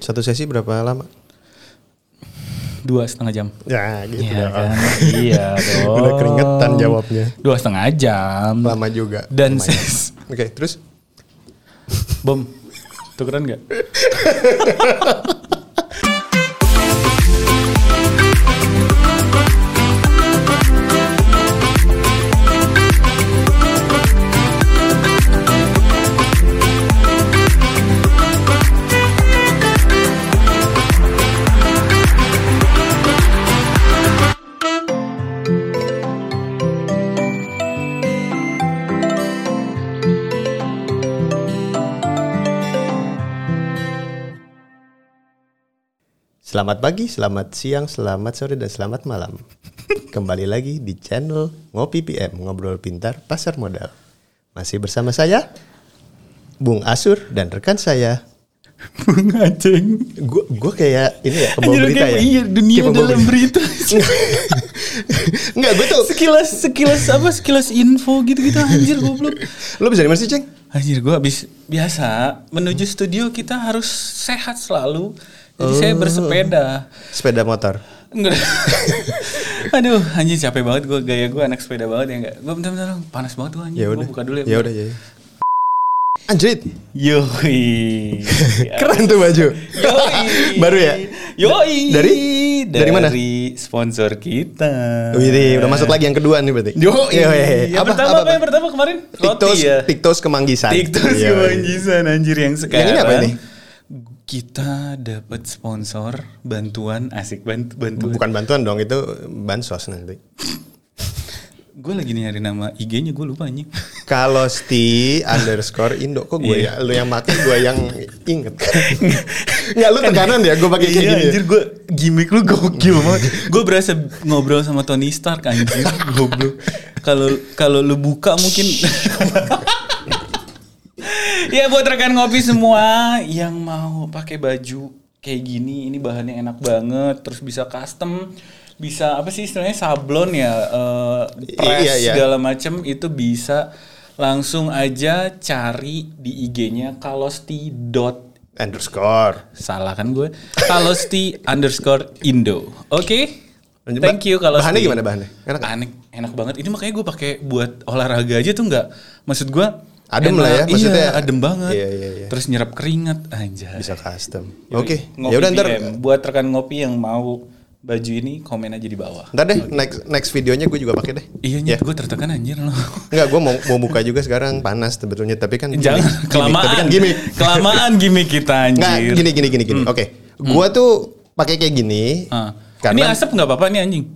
Satu sesi berapa lama? 2,5 jam. Ya gitu Iya dong. kan? Iya dong. Udah keringetan jawabnya. 2,5 jam. Lama juga. Dan Oke, terus? Bom, tukeran nggak? Selamat pagi, selamat siang, selamat sore, dan selamat malam. Kembali lagi di channel Ngopi PM, Ngobrol Pintar Pasar Modal. Masih bersama saya, Bung Asur, dan rekan saya, Bung Aceng. Gue kayak ini ya, pembawa berita ya. Iya, dunia dalam berita. Enggak, gue tuh Sekilas info gitu-gitu anjir goblok. Lo bisa di mana sih, Ceng? Anjir gue habis biasa menuju studio kita harus sehat selalu. Jadi saya bersepeda. Sepeda motor. Enggak. Aduh, anjir capek banget gue, gaya gue anak sepeda banget ya enggak. Gue bentar panas banget gue anjir. Ya Gue udah. buka dulu ya. Ya udah. Anjrit. Yoi. Keren tuh baju. Yoi. Baru ya? Yoi. Dari mana? Dari sponsor kita. Wih, udah masuk lagi yang kedua nih berarti. Yoi. Yang pertama kemarin roti ya. Tiktos Kemanggisan. Tiktos Kemanggisan anjir yang sekarang. Yang ini apa ini? Kita dapat sponsor bantuan asik bantuan. Bukan bantuan dong, itu bansos nanti. Gue lagi nyari nama IG-nya, gue lupa anjing. Kalosti_Indo. Kok gue ya? Lu yang mati, gue yang inget. Nggak, lu tekanan ya? Gue pakai kayak gini. Anjir, gue gimmick lu gokil banget. Gue berasa ngobrol sama Tony Stark anjir. Goblok. Kalau lu buka mungkin. Ya buat rekan ngopi semua yang mau pakai baju kayak gini, ini bahannya enak banget, terus bisa custom, bisa apa sih istilahnya sablon ya, press segala macem itu bisa langsung aja cari di IG-nya Kalosti. Salah kan gue? Kalosti_Indo. Oke? Thank you Kalosti. Bahannya gimana bahannya? Enak banget. Ini makanya gue pakai buat olahraga aja tuh nggak, maksud gue adem lah ya, maksudnya adem banget. Iya. Terus nyerap keringat anjay. Bisa custom. Oke. Ya udah ntar buat rekan ngopi yang mau baju ini komen aja di bawah. Ntar deh, next videonya gue juga pakai deh. Iya, gue tertekan anjir loh. Enggak, gue mau buka juga sekarang, panas sebetulnya, tapi kan jangan kelamaan. Tapi kan gimmick. Kelamaan gimmick kita anjir. Nggak, gini. Oke. Gue tuh pakai kayak gini. Ini Karena asap enggak apa-apa nih anjing.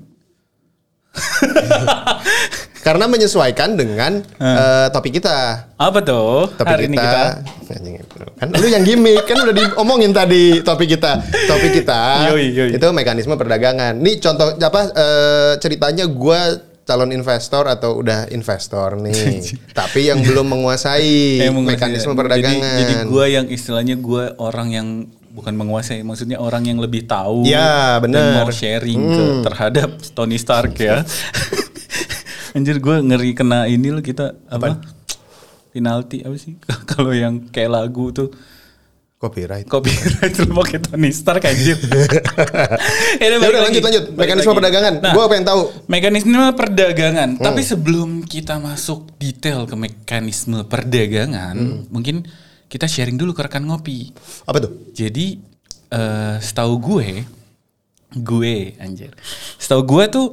Karena menyesuaikan dengan topik kita. Apa tuh? Topik Hari ini kita kan lu yang gimmick, kan udah diomongin tadi topik kita. Yoi. Itu mekanisme perdagangan. Nih contoh ceritanya gue calon investor atau udah investor nih, tapi yang belum menguasai mekanisme perdagangan. Jadi gue yang istilahnya gue orang yang bukan menguasai, maksudnya orang yang lebih tahu. Ya, benar. Dan mau sharing terhadap Tony Stark ya. Anjir gue ngeri kena ini loh kita apa? Penalti apa sih? Kalau yang kayak lagu tuh copyright lu pakai Tony Stark anjir. Ya udah lanjut mekanisme perdagangan. Nah, gue pengen tahu mekanisme perdagangan. Tapi sebelum kita masuk detail ke mekanisme perdagangan, mungkin kita sharing dulu ke rekan ngopi. Apa tuh? Jadi setahu gue setahu gue tuh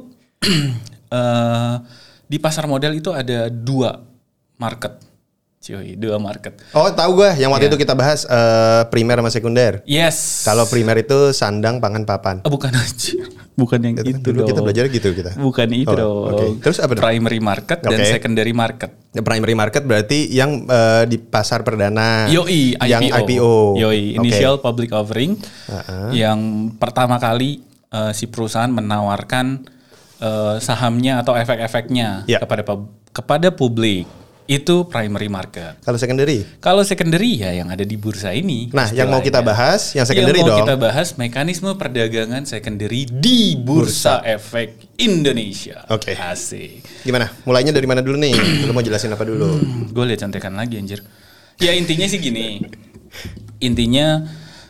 di pasar modal itu ada 2 market. Oh, tahu gue yang waktu itu kita bahas primer sama sekunder. Yes. Kalau primer itu sandang, pangan, papan. Bukan anjir. Bukan yang itu dulu dong. Kita belajar gitu kita. Bukan itu dong. Okay. Terus apa dong? Primary market dan secondary market. Primary market berarti yang di pasar perdana. Yoi, yang IPO. Yoi, initial public offering. Yang pertama kali si perusahaan menawarkan sahamnya atau efek-efeknya kepada publik. Itu primary market. Kalau secondary? Kalau secondary ya yang ada di bursa ini. Nah, yang mau kita bahas yang secondary dong. Yang mau kita bahas mekanisme perdagangan secondary di Bursa Efek Indonesia. Oke. Asik. Gimana? Mulainya dari mana dulu nih? Lu mau jelasin apa dulu? Gue lihat contekan lagi anjir. Ya intinya sih gini. Intinya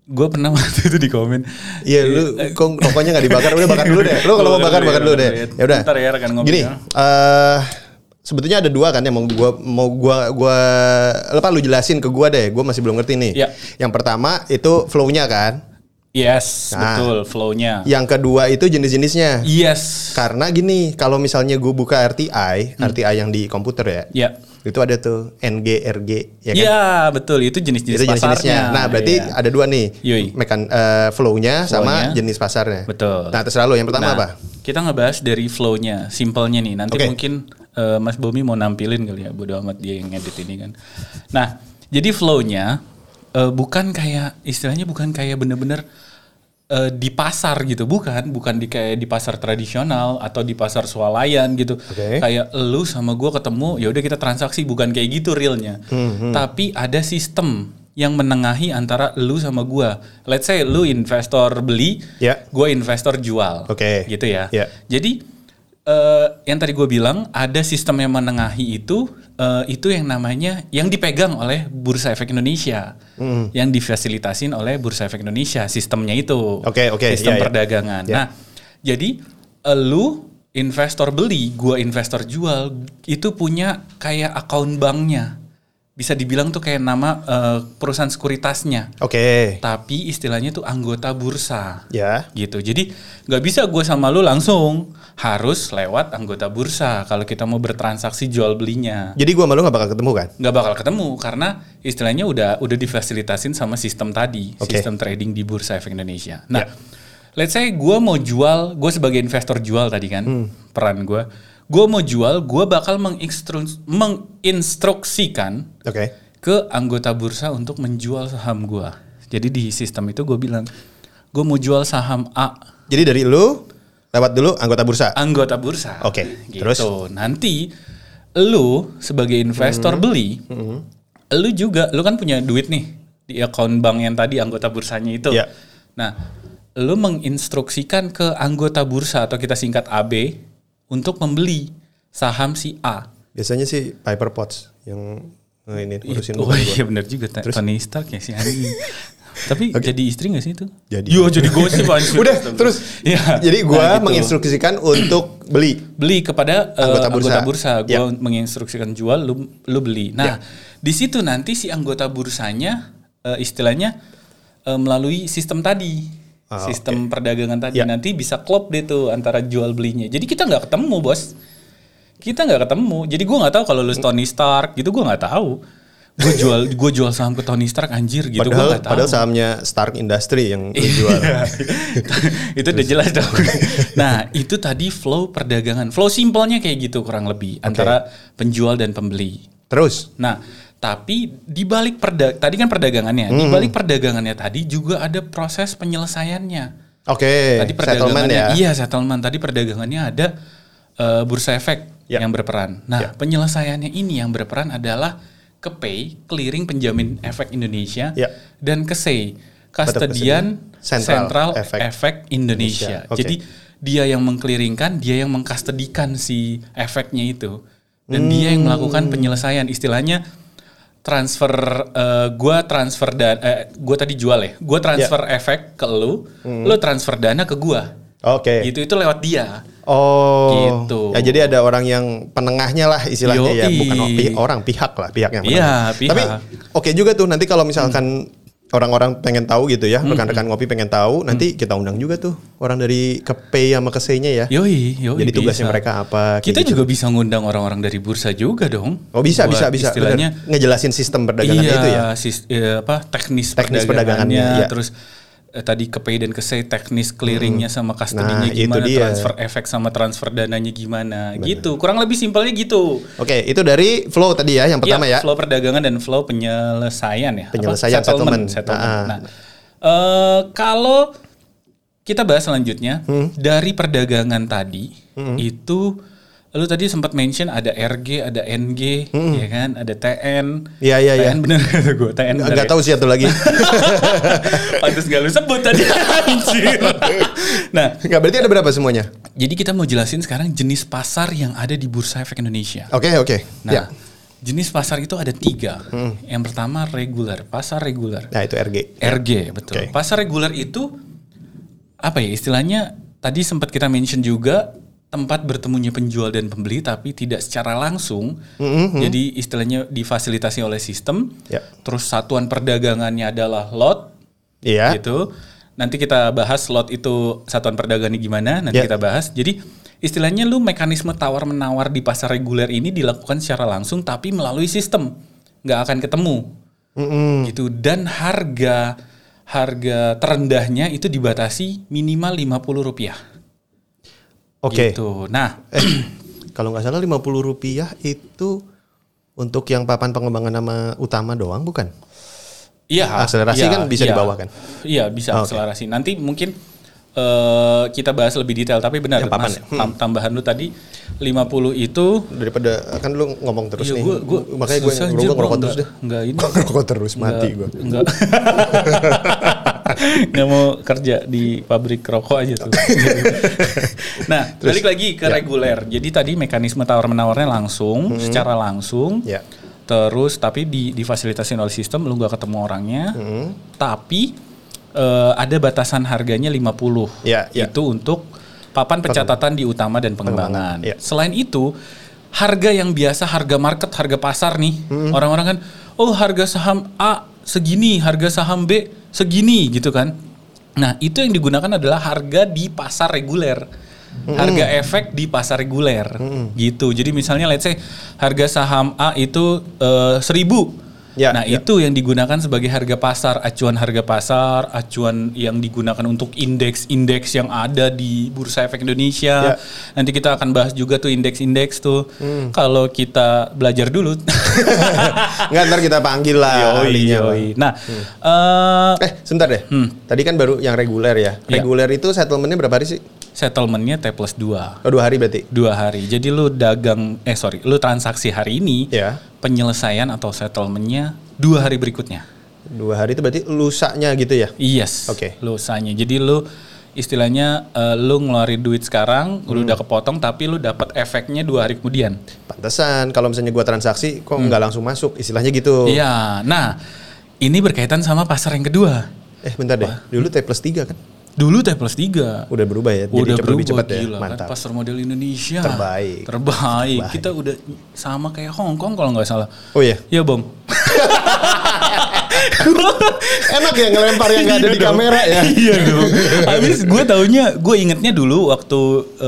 gue pernah waktu itu di komen. Iya, lu kok rokoknya nggak dibakar? Udah bakar dulu deh. Lu kalau mau bakar dulu deh. Ya udah. Ntar ya rekan ngopi. Gini, sebetulnya ada dua kan yang mau gua lu jelasin ke gua deh. Gua masih belum ngerti nih. Ya. Yang pertama itu flow-nya kan? Yes, betul flow-nya. Yang kedua itu jenis-jenisnya. Yes. Karena gini, kalau misalnya gue buka RTI yang di komputer ya. Ya. Itu ada tuh NG, RG, ya kan? Iya, betul. Itu jenis-jenis pasarnya. Nah, berarti ada dua nih. Yui. Flow-nya sama jenis pasarnya. Betul. Nah, terserah lo. Yang pertama apa? Kita ngebahas dari flow-nya, simpelnya nih. Nanti mungkin Mas Bomi mau nampilin kali ya, bodo amat dia yang ngedit ini kan. Nah, jadi flow-nya bukan kayak istilahnya bukan kayak bener-bener di pasar gitu, bukan kayak di pasar tradisional atau di pasar swalayan gitu. Kayak lu sama gue ketemu, ya udah kita transaksi, bukan kayak gitu realnya. Tapi ada sistem yang menengahi antara lu sama gue. Let's say lu investor beli, gue investor jual, gitu ya. Jadi yang tadi gue bilang ada sistem yang menengahi itu yang namanya yang dipegang oleh Bursa Efek Indonesia, yang difasilitasin oleh Bursa Efek Indonesia, sistemnya itu, sistem perdagangan. Nah, jadi lu investor beli, gua investor jual, itu punya kayak akun banknya, bisa dibilang tuh kayak nama perusahaan sekuritasnya. Tapi istilahnya tuh anggota bursa, gitu. Jadi nggak bisa gue sama lu langsung, harus lewat anggota bursa kalau kita mau bertransaksi jual belinya. Jadi gue sama lu nggak bakal ketemu kan? Nggak bakal ketemu karena istilahnya udah difasilitasin sama sistem tadi, sistem trading di Bursa Efek Indonesia. Nah, let's say gue mau jual, gue sebagai investor jual tadi kan, peran gue mau jual, gue bakal menginstruksikan ke anggota bursa untuk menjual saham gue. Jadi di sistem itu gue bilang, gue mau jual saham A. Jadi dari lu lewat dulu anggota bursa. Gitu. Terus nanti lu sebagai investor beli, lu kan punya duit nih di akun bank yang tadi anggota bursanya itu. Nah, lu menginstruksikan ke anggota bursa atau kita singkat AB untuk membeli saham si A. Biasanya sih Piper Potts yang ini urusin. Oh iya benar juga, Tony Stark ya si Ani. Tapi jadi istri gak sih itu? Jadi gosip anjir. Udah terus jadi gue menginstruksikan untuk beli kepada anggota bursa. Gue menginstruksikan jual, lu beli. Nah di situ nanti si anggota bursanya istilahnya melalui sistem tadi, sistem perdagangan tadi nanti bisa klop deh tuh antara jual belinya. Jadi kita nggak ketemu bos, Jadi gue nggak tahu kalau lu Tony Stark gitu, gue nggak tahu. Gue jual saham ke Tony Stark anjir gitu, gue nggak tahu. Padahal sahamnya Stark Industry yang lu jual. Itu udah jelas dong. Nah itu tadi flow perdagangan, flow simpelnya kayak gitu kurang lebih antara penjual dan pembeli. Terus? Nah tapi di balik tadi kan perdagangannya, di balik perdagangannya tadi juga ada proses penyelesaiannya. Tadi perdagangannya, settlement. Tadi perdagangannya ada Bursa Efek yang berperan. Nah penyelesaiannya ini yang berperan adalah KPI, Clearing Penjamin Efek Indonesia, dan KSEI, Custodian Central Efek Indonesia. Jadi dia yang mengclearingkan, dia yang mengkustodikan si efeknya itu, dan dia yang melakukan penyelesaian. Istilahnya transfer, gue tadi jual ya, gue transfer efek ke lu transfer dana ke gue. Gitu, itu lewat dia. Gitu. Ya jadi ada orang yang penengahnya lah istilahnya. Ya, bukan pihak yang menengah. Tapi juga tuh nanti kalau misalkan orang-orang pengen tahu gitu ya, rekan-rekan ngopi pengen tahu, nanti kita undang juga tuh orang dari KPI sama KSEI-nya ya. Jadi tugasnya mereka apa? Kita juga bisa ngundang orang-orang dari bursa juga dong. Bisa. Istilahnya ngejelasin sistem perdagangan itu ya. Teknis perdagangannya. Terus tadi KPI dan KSEI teknis clearingnya sama custody-nya gimana, transfer efek sama transfer dananya gimana. Gitu, kurang lebih simpelnya gitu. Itu dari flow tadi ya, yang pertama ya. Flow perdagangan dan flow penyelesaian ya. Settlement. Nah, kalau kita bahas selanjutnya dari perdagangan tadi itu, lu tadi sempat mention ada RG, ada NG, ya kan, ada TN. Iya. TN bener kata gue, TN bener. Enggak tahu sih satu lagi. Pantes enggak lu sebut tadi. Anjir. Nah, enggak, berarti ada berapa semuanya? Jadi kita mau jelasin sekarang jenis pasar yang ada di Bursa Efek Indonesia. Oke. Nah, Jenis pasar itu ada 3. Yang pertama reguler, pasar reguler. Nah, itu RG. RG, betul. Oke. Pasar reguler itu apa ya istilahnya? Tadi sempat kita mention juga tempat bertemunya penjual dan pembeli tapi tidak secara langsung. Jadi istilahnya difasilitasi oleh sistem. Ya. Terus satuan perdagangannya adalah lot. Iya. Gitu. Nanti kita bahas lot itu satuan perdagangannya gimana, nanti kita bahas. Jadi istilahnya lu mekanisme tawar-menawar di pasar reguler ini dilakukan secara langsung tapi melalui sistem. Nggak akan ketemu. Gitu. Dan harga terendahnya itu dibatasi minimal Rp50. Oke. Gitu. Nah, Kalau nggak salah Rp50 itu untuk yang papan pengembangan nama utama doang, bukan? iya. Akselerasi iya, kan bisa iya. dibawa kan? Iya, bisa Oke. akselerasi. Nanti mungkin kita bahas lebih detail. Tapi benar, Yang papan Mas, ya? tambahan lu tadi 50 itu. Daripada kan lu ngomong terus Iya, nih. gua Makanya gue susah, anjir, ngerokok gua terus deh. Enggak ini. Ngerokok terus mati gue. Enggak. Nggak mau kerja di pabrik rokok aja tuh. Nah, balik lagi ke reguler. Jadi tadi mekanisme tawar-menawarnya langsung, secara langsung. Ya. Terus tapi difasilitasi oleh sistem, lu nggak ketemu orangnya. Tapi ada batasan harganya 50. Ya, ya. Itu untuk papan pencatatan di utama dan pengembangan. Ya. Selain itu, harga yang biasa, harga market, harga pasar nih. Orang-orang kan, oh harga saham A segini, harga saham B segini gitu kan. Nah, itu yang digunakan adalah harga di pasar reguler. Harga efek di pasar reguler gitu. Jadi misalnya let's say harga saham A itu 1.000. Ya, Nah, ya. itu yang digunakan sebagai harga pasar, acuan harga pasar, acuan yang digunakan untuk indeks-indeks yang ada di Bursa Efek Indonesia. Ya. Nanti kita akan bahas juga tuh indeks-indeks tuh. Kalau kita belajar dulu. Nggak, ntar kita panggil lah ahlinya. Bang. Nah, Sebentar deh. Tadi kan baru yang reguler ya. Iya. Reguler itu settlementnya berapa hari sih? settlementnya T+2. Oh, 2 hari berarti? 2 hari. Jadi lu lu transaksi hari ini, Ya. penyelesaian atau settlementnya 2 hari berikutnya. 2 hari itu berarti lusanya gitu ya? Yes. Oke. Lusanya. Jadi lu istilahnya lu ngeluarin duit sekarang, lu udah kepotong tapi lu dapat efeknya 2 hari kemudian. Pantesan kalau misalnya gua transaksi kok nggak langsung masuk, istilahnya gitu. Iya. Nah, ini berkaitan sama pasar yang kedua. Bentar deh. Dulu T+3 kan? Dulu T+3. Udah berubah ya? Udah Jadi lebih berubah, cepat ya? gila, Mantap. kan pasar model Indonesia Terbaik. Terbaik. Kita udah sama kayak Hong Kong kalau nggak salah. Oh iya? Iya, Bang. Enak ya ngelempar yang nggak ada di kamera ya? Iya dong. Habis gue ingetnya dulu waktu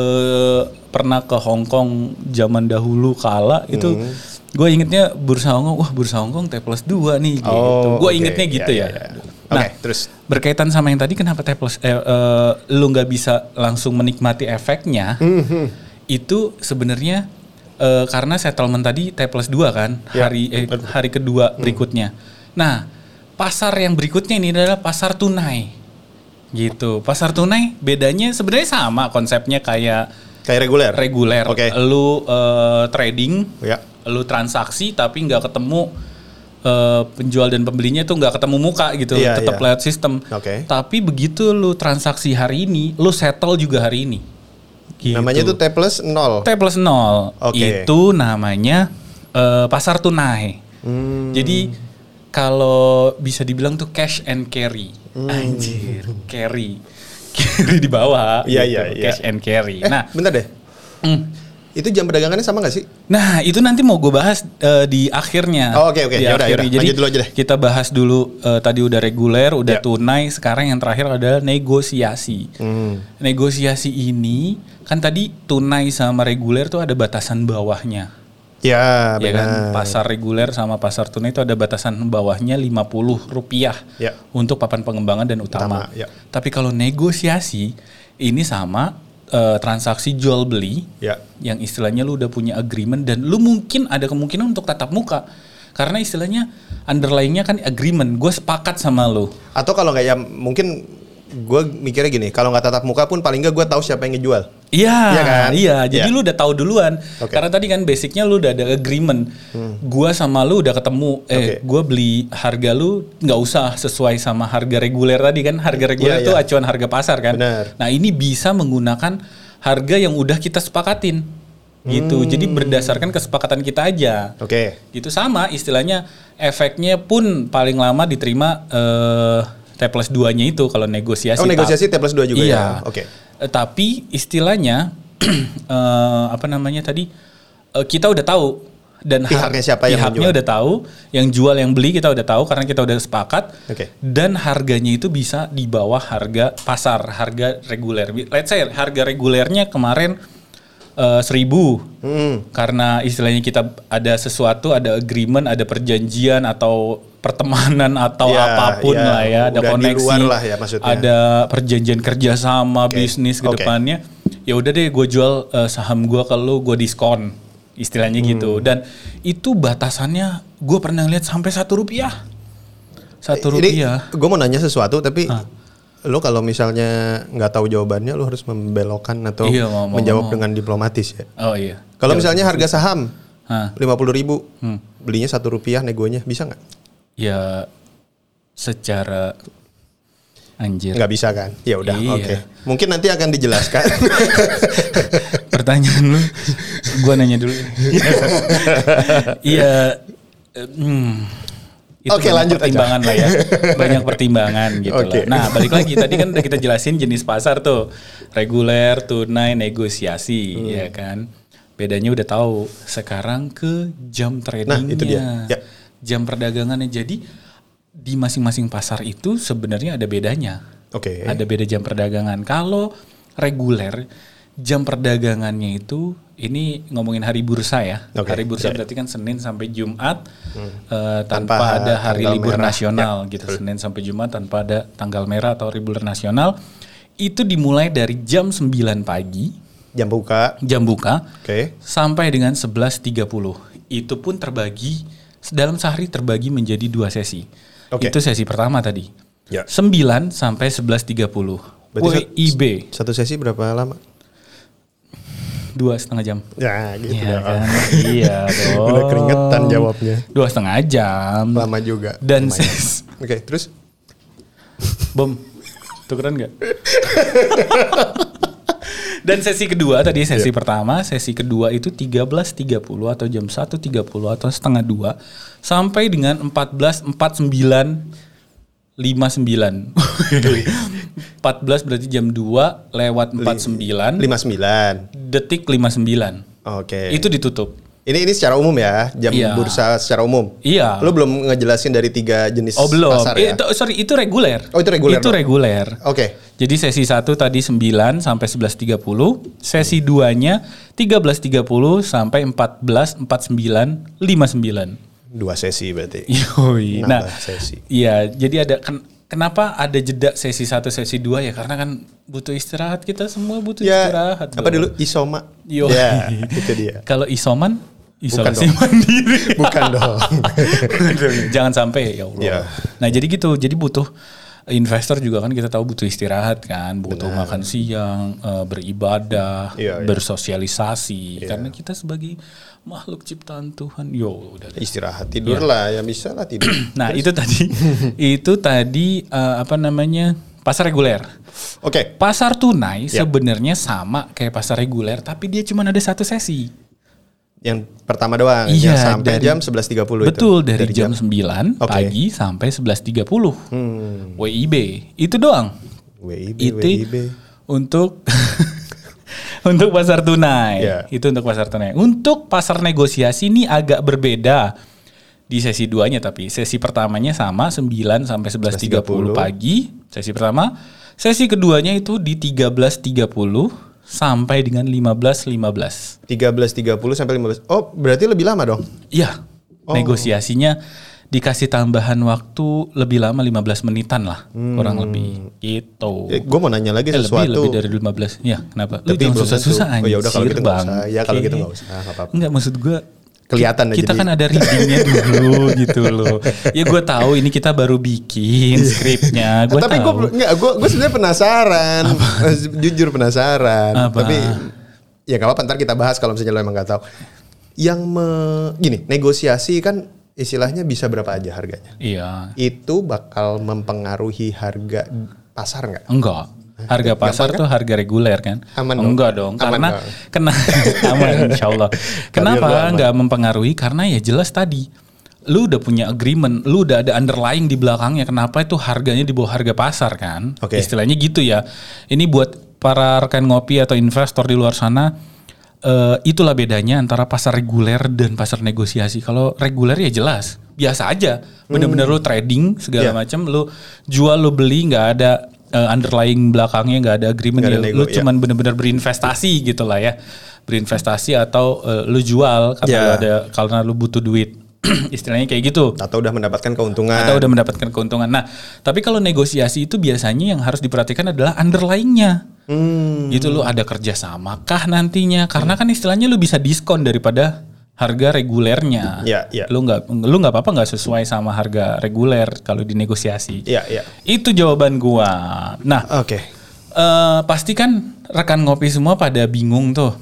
pernah ke Hong Kong zaman dahulu kala itu. Gue ingetnya bursa Hong Kong, wah bursa Hong Kong T+2 nih gitu. Gue oke. ingetnya gitu ya. Nah, Oke, terus berkaitan sama yang tadi kenapa lu nggak bisa langsung menikmati efeknya? Itu sebenarnya karena settlement tadi T+2 kan, Ya. hari kedua berikutnya. Nah, pasar yang berikutnya ini adalah pasar tunai. Gitu. Pasar tunai bedanya sebenarnya sama konsepnya kayak kayak reguler? reguler. Oke. Lu trading, Ya. lu transaksi tapi nggak ketemu penjual dan pembelinya tuh nggak ketemu muka gitu, Iya, tetap iya. lewat sistem. Oke. Tapi begitu lu transaksi hari ini, lu settle juga hari ini. Gitu. Namanya itu T+0. T+0. Oke. Itu namanya pasar tunai. Jadi kalau bisa dibilang tuh cash and carry. Anjir, carry di bawah. Iya, gitu. iya, iya. Cash and carry. Nah, Bentar deh. Itu jam perdagangannya sama nggak sih? Nah, itu nanti mau gue bahas di akhirnya. Oh, oke. Di Yaudah, akhirnya. yaudah. Jadi Lanjut dulu aja deh. kita bahas dulu tadi udah reguler, udah Ya. tunai, sekarang yang terakhir adalah negosiasi. Negosiasi ini kan tadi tunai sama reguler tuh ada batasan bawahnya. Ya, Ya kan, benar. pasar reguler sama pasar tunai itu ada batasan bawahnya Rp50 Ya. untuk papan pengembangan dan utama. Utama, ya. Tapi kalau negosiasi ini sama transaksi jual beli, Ya. yang istilahnya lu udah punya agreement dan lu mungkin ada kemungkinan untuk tatap muka. Karena istilahnya underlying-nya kan agreement, gue sepakat sama lu. Atau kalau nggak ya mungkin gue mikirnya gini, kalau nggak tatap muka pun paling nggak gue tahu siapa yang ngejual. Iya, Iya kan? iya. Jadi Iya. lu udah tahu duluan. Oke. Karena tadi kan basicnya lu udah ada agreement. Gua sama lu udah ketemu. Oke. Gua beli harga lu nggak usah sesuai sama harga reguler tadi kan. Harga reguler Iya, itu iya. acuan harga pasar kan. Benar. Nah ini bisa menggunakan harga yang udah kita sepakatin. gitu. Jadi berdasarkan kesepakatan kita aja. Oke. Gitu sama istilahnya efeknya pun paling lama diterima T+2-nya itu kalau negosiasi. Oh, negosiasi T+2 juga iya. ya. Oke. Tapi istilahnya apa namanya tadi kita udah tahu dan Pihaknya siapa yang pihaknya menjual? udah tahu, yang jual yang beli kita udah tahu karena kita udah sepakat. Oke. Dan harganya itu bisa di bawah harga pasar, harga reguler. Let's say harga regulernya kemarin 1.000 karena istilahnya kita ada sesuatu, ada agreement, ada perjanjian atau pertemanan atau apapun lah ya, ada udah koneksi, di luar lah ya maksudnya. ada perjanjian kerjasama bisnis ke depannya. Ya udah deh, gue jual saham gue ke lu, gue diskon, istilahnya gitu. Dan itu batasannya gue pernah lihat sampai Rp1. Rp1. Ini gue mau nanya sesuatu tapi lo kalau misalnya nggak tahu jawabannya lo harus membelokkan atau menjawab dengan diplomatis ya. Oh iya. Kalau misalnya harga saham 50.000, belinya Rp1 negonya bisa nggak? Ya secara anjir. Nggak bisa kan? Ya udah, Iya. oke. Mungkin nanti akan dijelaskan. Pertanyaan lu, gue nanya dulu. Iya. Itu Oke, banyak lanjut pertimbangan aja. lah ya, banyak pertimbangan gitu Oke. lah. Nah, balik lagi tadi kan udah kita jelasin jenis pasar tuh, reguler, tunai, negosiasi, ya kan. Bedanya udah tahu. Sekarang ke jam tradingnya, itu dia. Ya. jam perdagangannya. Jadi di masing-masing pasar itu sebenarnya ada bedanya. Oke. Ada beda jam perdagangan. Kalau reguler, jam perdagangannya itu, ini ngomongin hari bursa ya. Oke, Hari bursa oke. berarti kan Senin sampai Jumat tanpa ada hari tanggal libur merah. nasional gitu. Senin sampai Jumat tanpa ada tanggal merah atau libur nasional. Itu dimulai dari jam 9 pagi, Jam buka. Oke. sampai dengan 11.30. Itu pun terbagi, dalam sehari terbagi menjadi 2 sesi. Oke. Itu sesi pertama tadi. Ya. 9 sampai 11.30. Berarti WIB. Satu sesi berapa lama? 2,5 jam. Ya gitu. Iya dong. kan? Iya dong. Udah keringetan jawabnya. 2,5 jam. Lama juga. Dan lumayan. Oke, terus? Bom. Tukeran nggak? Dan sesi kedua tadi sesi pertama, sesi kedua itu 13.30 atau jam 1.30 atau setengah 2 sampai dengan 14.49 59. 14 berarti jam 2 lewat 49 59. detik 59. Oke. Itu ditutup. Ini secara umum ya, jam Iya. bursa secara umum. Iya. Lu belum ngejelasin dari 3 jenis Oh belum. pasar ya? Itu reguler. Oh, itu reguler Itu dong. reguler. Oke. Jadi sesi 1 tadi 9 sampai 11.30, sesi 2-nya 13.30 sampai 14.49 59. 2 sesi berarti. Yoi. Nah, Nambah sesi. iya, jadi ada kenapa ada jeda sesi 1 sesi 2 ya? Karena kan butuh istirahat, kita semua butuh istirahat. Apa dulu? Isoma. Yo. Ya, itu dia. Kalau isoman, isolasi dong. mandiri. Bukan dong. Jangan sampai ya Allah. Ya. Nah, jadi gitu. Jadi butuh investor juga kan kita tahu butuh istirahat kan, butuh makan siang, beribadah, Iya, iya. bersosialisasi. Karena kita sebagai makhluk ciptaan Tuhan, udah deh. Istirahat, tidur lah, ya bisa lah tidur. Nah, itu tadi apa namanya? Pasar reguler. Oke. Pasar tunai sebenarnya sama kayak pasar reguler, tapi dia cuma ada 1 sesi. Yang pertama doang, Iya, yang sampai dari- jam 11.30 itu. Betul, dari jam 9 Oke. pagi sampai 11.30. WIB. Itu doang. WIB, Itu WIB. untuk untuk pasar tunai. Ya. Itu untuk pasar tunai. Untuk pasar negosiasi ini agak berbeda di sesi 2-nya, tapi sesi pertamanya sama 9 sampai 11.30 pagi, sesi pertama. Sesi keduanya itu di 13.30 sampai dengan 15.15. 13.30 sampai 15. Oh, berarti lebih lama dong. Iya. Negosiasinya dikasih tambahan waktu lebih lama 15 menitan lah, kurang lebih gitu. Gue mau nanya lagi sesuatu. Lebih dari 15. Ya, kenapa? Lu Tapi jangan belum susah-susah tentu. Oh ya udah kalau anjir, gitu nggak Bang. usah. Ya kalau Oke. gitu nggak usah, nggak apa-apa. Enggak, maksud gue Kelihatan kita jadi. kan ada readingnya dulu gitu loh. Ya gue tahu ini kita baru bikin skripnya. Gue Tapi tahu. gue sebenarnya penasaran. Jujur penasaran. Apa? Tapi ya nggak apa-apa, ntar kita bahas kalau misalnya lo emang nggak tahu. Gini, negosiasi kan istilahnya bisa berapa aja harganya. Iya. Itu bakal mempengaruhi harga pasar nggak? Enggak. Harga pasar tuh harga reguler kan? Aman dong. Enggak dong, Aman karena dong. kena aman insyaallah. Kenapa aman. nggak mempengaruhi? Karena ya jelas tadi lu udah punya agreement, lu udah ada underlying di belakangnya. Kenapa itu harganya di bawah harga pasar kan? Oke. Istilahnya gitu ya. Ini buat para rekan ngopi atau investor di luar sana, itulah bedanya antara pasar reguler dan pasar negosiasi. Kalau reguler ya jelas biasa aja, bener-bener lu trading segala macam, lu jual lu beli, nggak ada underlying belakangnya, nggak ada agreement, Nggak ada ya, nego, lu cuman bener-bener berinvestasi gitu lah ya, berinvestasi atau lu jual karena lu butuh duit. Istilahnya kayak gitu. Atau udah mendapatkan keuntungan. Nah, tapi kalau negosiasi itu biasanya yang harus diperhatikan adalah underlyingnya. Gitu, lu ada kerjasama kah nantinya? Karena kan istilahnya lu bisa diskon daripada harga regulernya. Iya. Lu nggak apa-apa nggak sesuai sama harga reguler kalau di negosiasi. Iya. Itu jawaban gua. Nah, Oke. pasti kan rekan ngopi semua pada bingung tuh,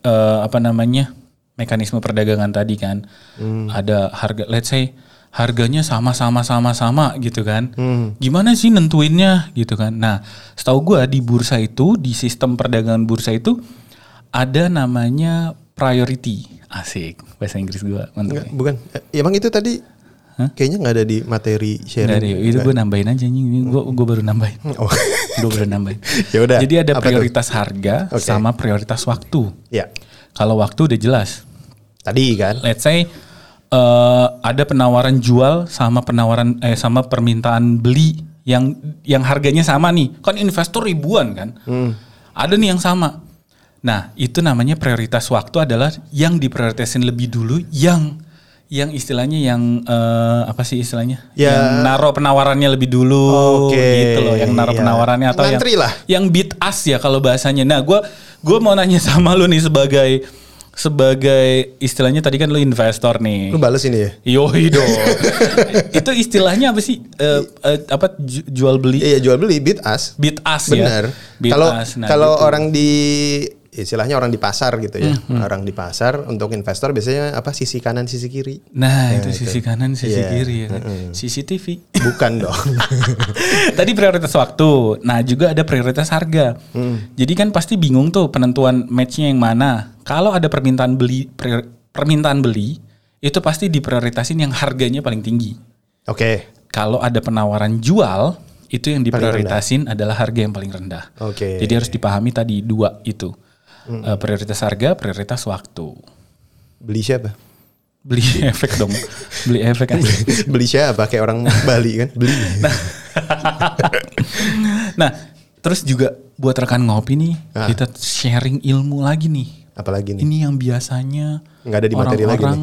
mekanisme perdagangan tadi kan. Ada harga, let's say harganya sama gitu kan. Gimana sih nentuinnya gitu kan. Nah, setahu gue di bursa itu, di sistem perdagangan bursa itu ada namanya priority. Asik, bahasa Inggris gue. Enggak, bukan. Emang itu tadi kayaknya nggak ada di materi sharing. Nggak ada, itu gue nambahin aja nih. Gue baru nambahin. Oh. Gue baru nambahin. Ya udah. Jadi ada Apa prioritas harga sama prioritas waktu. Ya. Kalau waktu udah jelas. Tadi kan. Let's say ada penawaran jual sama sama permintaan beli yang harganya sama nih. Kan investor ribuan kan. Ada nih yang sama. Nah, itu namanya prioritas waktu adalah yang diprioritasin lebih dulu, yang istilahnya apa sih istilahnya? Ya. Yang naruh penawarannya lebih dulu gitu loh, yang naruh penawarannya atau ngantri lah. Yang bid ask ya kalau bahasanya. Nah, gua mau nanya sama lu nih sebagai istilahnya tadi kan lu investor nih. Lu bales ini ya? Yoi dong. Itu istilahnya apa sih? Jual beli? Iya, jual beli, bid ask. Bid ask Bener. ya. Kalau orang di istilahnya orang di pasar gitu ya. Orang di pasar untuk investor biasanya sisi kanan, sisi kiri. Nah, itu sisi kanan, sisi kiri ya. CCTV. Bukan dong. Tadi prioritas waktu. Nah, juga ada prioritas harga. Jadi kan pasti bingung tuh penentuan matchnya yang mana. Kalau ada permintaan beli, itu pasti diprioritasin yang harganya paling tinggi. Oke. Kalau ada penawaran jual, itu yang diprioritasin adalah harga yang paling rendah. Oke. Jadi harus dipahami tadi dua itu. Prioritas harga, prioritas waktu. Beli siapa? Beli efek dong. Beli efek aja. Beli siapa? Kayak orang Bali kan? Beli. Nah, terus juga buat rekan ngopi nih, kita sharing ilmu lagi nih. Apalagi nih? Ini yang biasanya nggak ada di materi lagi nih.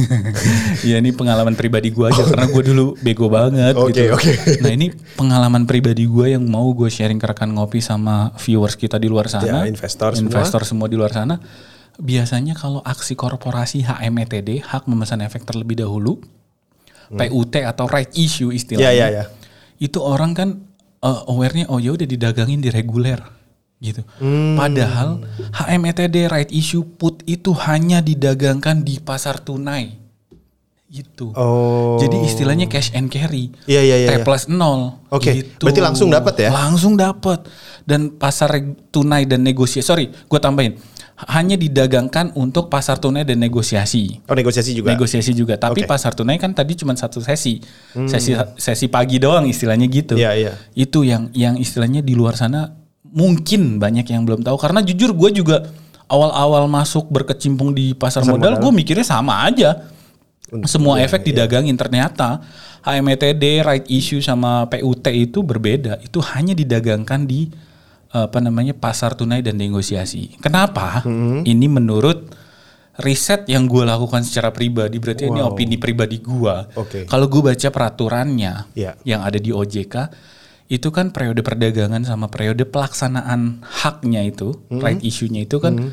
Ya ini pengalaman pribadi gue aja karena gue dulu bego banget gitu. Oke. Nah ini pengalaman pribadi gue yang mau gue sharing ke rekan ngopi sama viewers kita di luar sana. Ya, investor semua di luar sana. Biasanya kalau aksi korporasi HMETD, hak memesan efek terlebih dahulu, PUT atau right issue istilahnya. Ya. Itu orang kan aware-nya ya udah didagangin di reguler. Gitu. Padahal HMETD right issue put itu hanya didagangkan di pasar tunai. Gitu. Oh. Jadi istilahnya cash and carry. Iya. T+0. Oke. Gitu. Berarti langsung dapat ya? Langsung dapat. Dan pasar tunai dan negosiasi. Sorry, gue tambahin. Hanya didagangkan untuk pasar tunai dan negosiasi. Oh, negosiasi juga. Negosiasi juga. Tapi pasar tunai kan tadi cuma satu sesi. Sesi pagi doang istilahnya gitu. Iya. Itu yang istilahnya di luar sana mungkin banyak yang belum tahu, karena jujur gue juga awal-awal masuk berkecimpung di pasar modal gue mikirnya sama aja. Semua efek didagangin, ternyata HMETD, right issue sama PUT itu berbeda. Itu hanya didagangkan di pasar tunai dan negosiasi. Kenapa? Ini menurut riset yang gue lakukan secara pribadi, berarti ini opini pribadi gue. Kalau gue baca peraturannya yang ada di OJK, itu kan periode perdagangan sama periode pelaksanaan haknya itu, right issue-nya itu kan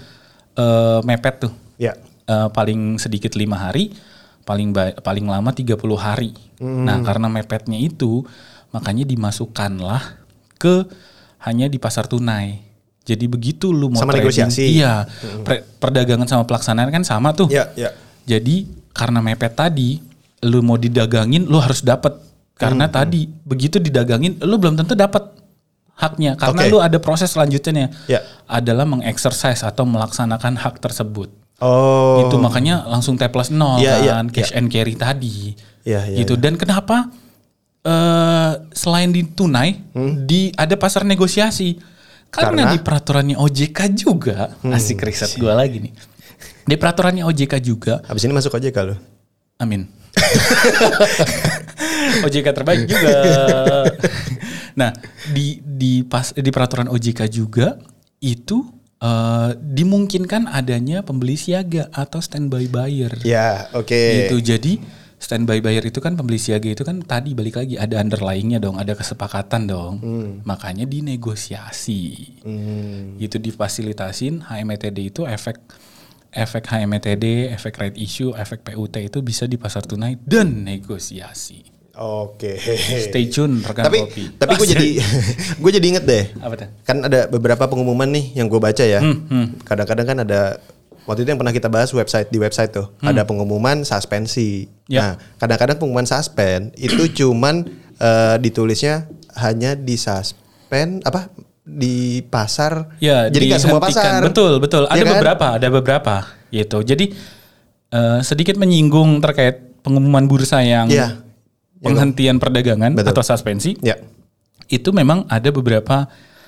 mepet tuh. Paling sedikit 5 hari, paling lama 30 hari. Nah, karena mepetnya itu, makanya dimasukkanlah ke hanya di pasar tunai. Jadi begitu lu mau sama trading, negosiasi. Iya, perdagangan sama pelaksanaan kan sama tuh. Iya. Jadi karena mepet tadi, lu mau didagangin, lu harus dapat. Karena tadi begitu didagangin, lu belum tentu dapat haknya karena Oke. lu ada proses selanjutnya Ya. adalah mengexercise atau melaksanakan hak tersebut. Oh. Itu makanya langsung T plus 0 Iya, iya, kan cash and carry tadi. Iya, iya, gitu. Dan kenapa selain di tunai ada pasar negosiasi? Karena di peraturannya OJK juga, asik riset gue lagi nih. Di peraturannya OJK juga, Habis ini masuk OJK lo. amin. OJK terbaik juga. Nah, di peraturan OJK juga itu dimungkinkan adanya pembeli siaga atau standby buyer. Ya, oke. Gitu. Jadi standby buyer itu kan pembeli siaga itu kan tadi balik lagi ada underlyingnya dong, ada kesepakatan dong. Makanya dinegosiasi. Gitu difasilitasin HMTD itu efek HMTD, efek right issue, efek PUT itu bisa di pasar tunai dan negosiasi. Oke. Stay tune rekan kopi. Tapi gue jadi inget deh. Apa tuh? Kan ada beberapa pengumuman nih yang gue baca ya. Kadang-kadang kan ada waktu itu yang pernah kita bahas di website tuh ada pengumuman suspensi. Ya. Nah, kadang-kadang pengumuman suspend itu cuman ditulisnya hanya di suspend di pasar. Ya, jadi nggak semua dihentikan. pasar. Betul. Ya Ada beberapa gitu. Jadi sedikit menyinggung terkait pengumuman bursa yang Iya. penghentian perdagangan Betul. atau suspensi. Ya. Itu memang ada beberapa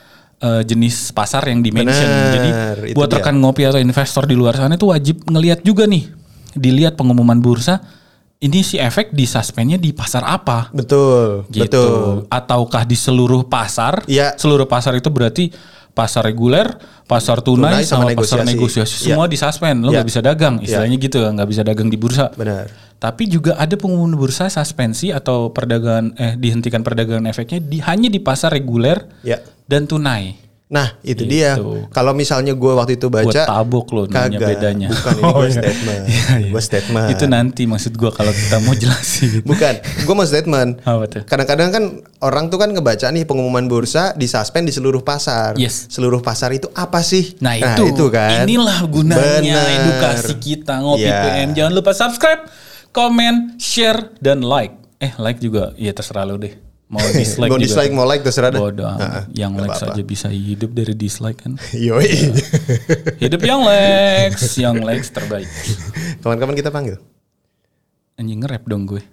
jenis pasar yang di-mention. Benar, Jadi itu buat dia. rekan ngopi atau investor di luar sana itu wajib ngelihat juga nih. Dilihat pengumuman bursa, ini si efek di suspendnya di pasar apa? Betul. Gitu. Betul. Ataukah di seluruh pasar? Iya. Seluruh pasar itu berarti pasar reguler, pasar tunai, Tunai sama sama pasar negosiasi. Iya. Semua disuspend. Lo nggak bisa dagang. Istilahnya gitu, nggak bisa dagang di bursa. Benar. Tapi juga ada pengumuman bursa suspensi atau dihentikan perdagangan efeknya hanya di pasar reguler Ya. dan tunai. Nah itu Gitu. dia. Kalau misalnya gue waktu itu baca, Gue tabok loh nanya kagak. bedanya. Bukan ini gue statement. Gue statement. Itu nanti maksud gue kalau kita mau jelasin. Bukan, gue mau statement. Apa tuh? Kadang-kadang kan orang tuh kan ngebaca nih pengumuman bursa disuspend di seluruh pasar. Yes. Seluruh pasar itu apa sih? Nah itu kan. inilah gunanya Bener. edukasi kita Ngopi Ya. PM. Jangan lupa subscribe, komen, share, dan like. Like juga, ya terserah lo deh. Mau dislike Mau juga. dislike, mau like terserah deh. Bodoh amat. Yang nggak like apa-apa. saja bisa hidup dari dislike kan. Yoi. Hidup yang likes, yang likes terbaik. Kapan-kapan kita panggil. Anjing nge-rap dong gue.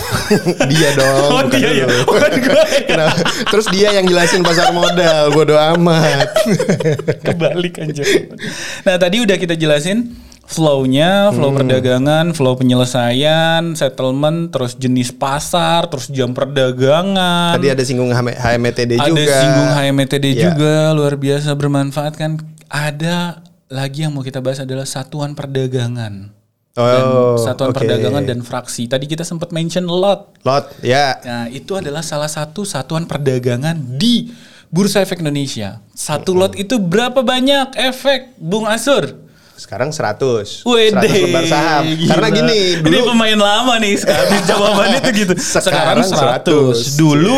Dia dong, Oh, bukan dia ya? lu. Bukan gue. Kenapa? Terus dia yang jelasin pasar modal, bodo amat. Kebalik aja. Nah tadi udah kita jelasin flow-nya, flow perdagangan, flow penyelesaian, settlement, terus jenis pasar, terus jam perdagangan. Tadi ada singgung HMTD juga. Ada singgung HMTD Iya. juga, luar biasa bermanfaat kan. Ada lagi yang mau kita bahas adalah satuan perdagangan. Dan satuan oke. perdagangan dan fraksi. Tadi kita sempat mention lot. Lot, ya. Nah, itu adalah salah satu satuan perdagangan di Bursa Efek Indonesia. Satu lot itu berapa banyak efek, Bung Asur? Sekarang 100. Wede, 100 lembar saham. gila. Karena gini, Ini dulu pemain lama nih, sekarang jawabannya tuh gitu. Sekarang 100. Dulu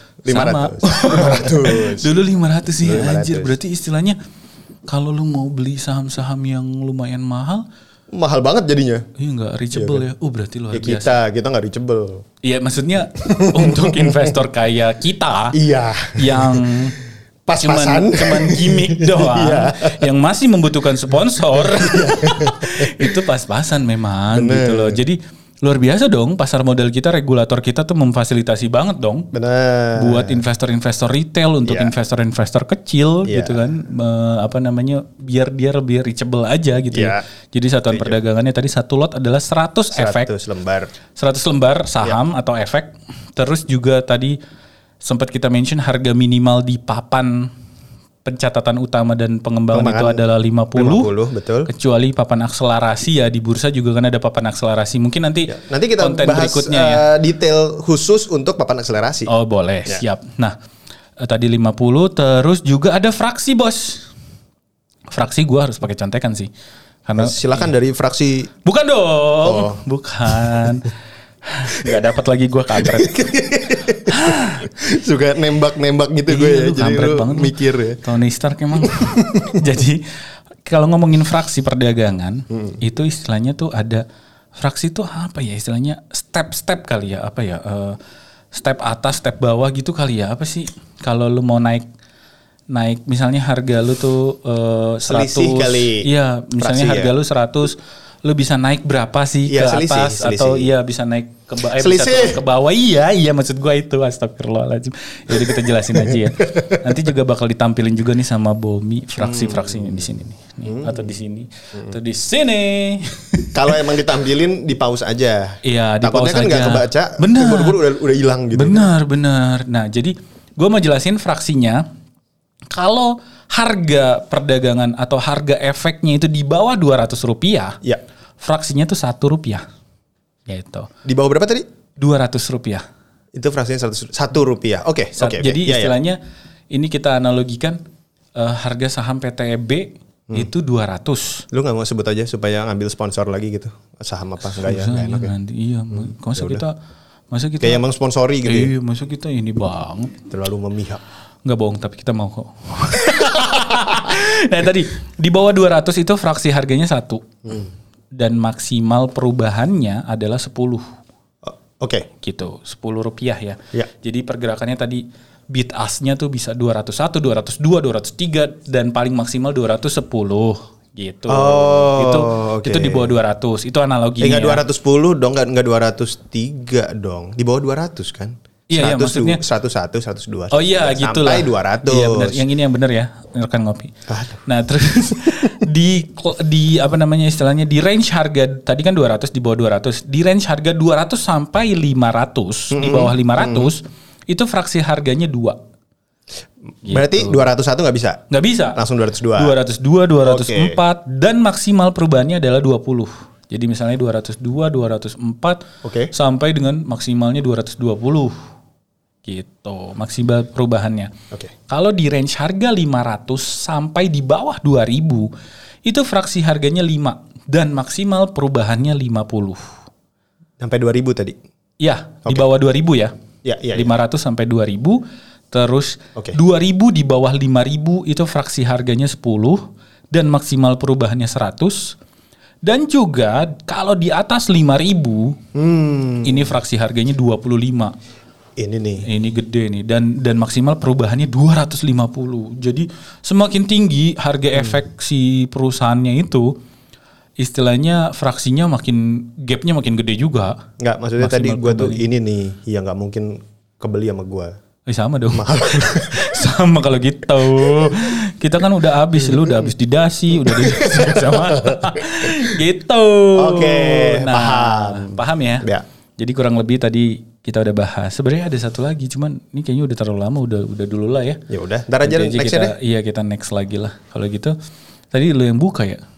500. Dulu 500 sih 500. anjir. Berarti istilahnya kalau lu mau beli saham-saham yang lumayan mahal, Mahal banget jadinya. nggak reachable ya. Berarti luar Ya biasa. kita nggak reachable. Iya, maksudnya untuk investor kayak kita Iya. yang Pas-pasan. cuman gimmick doang, Iya. yang masih membutuhkan sponsor, itu pas-pasan memang Bener. gitu loh. Jadi luar biasa dong pasar modal kita, regulator kita tuh memfasilitasi banget dong. Benar. Buat investor-investor retail untuk Iya. investor-investor kecil Iya. gitu kan, biar dia lebih reachable aja gitu ya. Iya. Jadi satuan perdagangannya tadi satu lot adalah 100 efek, 100 lembar. 100 lembar saham atau efek. Terus juga tadi sempat kita mention harga minimal di papan pencatatan utama dan pengembangan itu adalah 50. 50, betul. Kecuali papan akselerasi ya, di bursa juga kan ada papan akselerasi. Mungkin nanti Nanti kita konten bahas berikutnya ya. detail khusus untuk papan akselerasi. Oh boleh, Ya. siap. Nah tadi 50, terus juga ada fraksi bos. Fraksi gua harus pakai contekan sih. Karena Silakan dari fraksi. bukan dong, Oh. bukan. Nggak dapat lagi gua kampret. Suka nembak-nembak gitu gue ya. Iya, lu Jadi kampret lu banget lu. mikir ya. Tony Stark emang. Jadi kalau ngomongin fraksi perdagangan, itu istilahnya tuh ada fraksi tuh apa ya istilahnya, step-step kali ya, apa ya, step atas, step bawah gitu kali ya, apa sih? Kalau lu mau naik naik, misalnya harga lu tuh 100. Selisih kali. Iya, misalnya Fraksi harga lu 100, lu bisa naik berapa sih Iya, ke selisih, atas selisih. atau iya bisa naik ke bawah, bisa Selisih. turun ke bawah. Iya maksud gua itu, astagfirullahaladzim. Jadi kita jelasin aja ya. Nanti juga bakal ditampilin juga nih sama Bomi fraksi-fraksinya di sini nih. Atau di sini, atau di sini. Kalau emang ditampilin di pause aja. Iya, di Takutnya pause kan nggak aja. kebaca. Benar. Buru-buru udah hilang gitu. Benar. Nah, jadi gue mau jelasin fraksinya. Kalau harga perdagangan atau harga efeknya itu di bawah Rp200, Ya. fraksinya tuh Rp1. Gitu. Di bawah berapa tadi? Rp200. Itu fraksinya Rp1. Oke. Jadi Ya, ya. istilahnya ini kita analogikan harga saham PTB itu 200. Lu nggak mau sebut aja supaya ngambil sponsor lagi gitu? Saham apa? Enggak ya? Nggak enak ya? Nanti, iya. Masa kita Kayak emang sponsori gitu ya? Iya, masa kita ini banget. Terlalu memihak. Nggak bohong, tapi kita mau kok. Nah tadi di bawah 200 itu fraksi harganya 1. Dan maksimal perubahannya adalah 10. Oke. Gitu, Rp10 ya. Ya. Jadi pergerakannya tadi bid ask-nya tuh bisa 201, 202, 203 dan paling maksimal 210 gitu. Oke. Itu di bawah 200. Itu analoginya. Enggak 210 dong, enggak 203 dong. Di bawah 200 kan? Iya, maksudnya 101, 102. Oh iya gitu lah. Sampai 200. Iya benar. Yang ini yang benar ya, rekan ngopi. Aduh. Nah, terus di apa namanya istilahnya di range harga tadi kan 200 di bawah 200. Di range harga 200 sampai 500, di bawah 500 itu fraksi harganya 2. Berarti 201 nggak bisa? Nggak bisa. Langsung 202. 202, 204 dan maksimal perubahannya adalah 20. Jadi misalnya 202, 204 Oke. sampai dengan maksimalnya 220. Gitu, maksimal perubahannya. Oke. Kalau di range harga 500 sampai di bawah 2000, itu fraksi harganya 5 dan maksimal perubahannya 50. Sampai 2000 tadi. Ya, Oke. di bawah 2000 ya. Ya, ya. 500 sampai 2000, terus Oke. 2000 di bawah 5000 itu fraksi harganya 10 dan maksimal perubahannya 100. Dan juga kalau di atas 5000, ini fraksi harganya 25. Ini nih. Ini gede nih dan maksimal perubahannya 250. Jadi semakin tinggi harga efek si perusahaannya itu, istilahnya fraksinya gapnya makin gede juga. Enggak, maksudnya Maksimal tadi gua tuh perubahannya. ini nih, yang nggak mungkin kebeli sama gua. Sama dong. Sama kalau gitu. Kita kan udah habis, lu udah habis di dasi, udah di sama. Gitu. Oke, paham ya? Ya. Jadi kurang lebih tadi kita udah bahas. Sebenarnya ada satu lagi, cuman ini kayaknya udah terlalu lama, udah dulu lah ya. Ya udah, ntar aja Nanti next-nya deh. Iya, kita next lagi lah. Kalau gitu, tadi lu yang buka ya?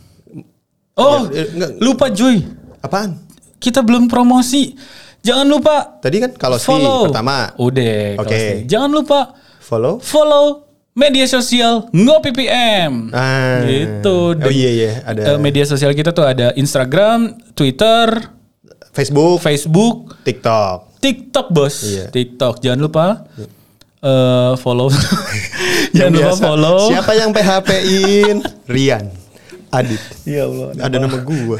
Oh, enggak. lupa Joy. Apaan? Kita belum promosi. Jangan lupa Tadi kan kalau follow. pertama. Udah, Oke. Kalosli. Jangan lupa Follow. media sosial Ngopi PM. Gitu. Oh iya, ada Media sosial kita tuh ada Instagram, Twitter, Facebook, TikTok. Bos. Iya. TikTok. Jangan lupa follow. Jangan Yang lupa biasa. follow. Siapa yang PHP-in? Rian. Adit. Ya Allah. Ada nama gua.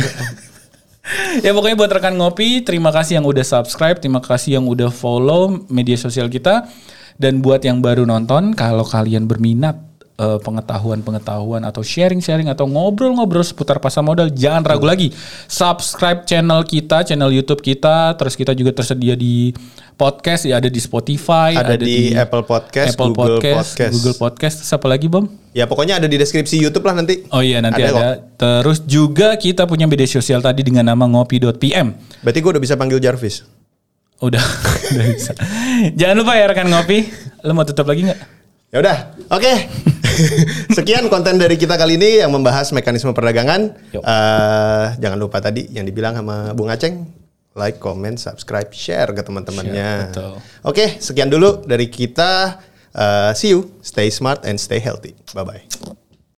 Ya pokoknya buat rekan ngopi, terima kasih yang udah subscribe, terima kasih yang udah follow media sosial kita. Dan buat yang baru nonton, kalau kalian berminat pengetahuan atau sharing atau ngobrol-ngobrol seputar pasar modal, jangan ragu lagi. Subscribe channel kita, channel YouTube kita, terus kita juga tersedia di podcast, ya ada di Spotify, Ada di Apple Podcast, Google Podcast. Terus apa lagi, Bom? Ya pokoknya ada di deskripsi YouTube lah nanti. Oh iya nanti Ada ada. Terus juga kita punya media sosial tadi dengan nama ngopi.pm. Berarti gua udah bisa panggil Jarvis. Udah bisa. Jangan lupa ya rekan ngopi. Lo mau tutup lagi nggak? Ya udah, oke. Sekian konten dari kita kali ini yang membahas mekanisme perdagangan. Yuk. Jangan lupa tadi yang dibilang sama Bung Aceng, like, comment, subscribe, share ke teman-temannya. Share, betul. Oke, sekian dulu dari kita. See you, stay smart and stay healthy. Bye bye.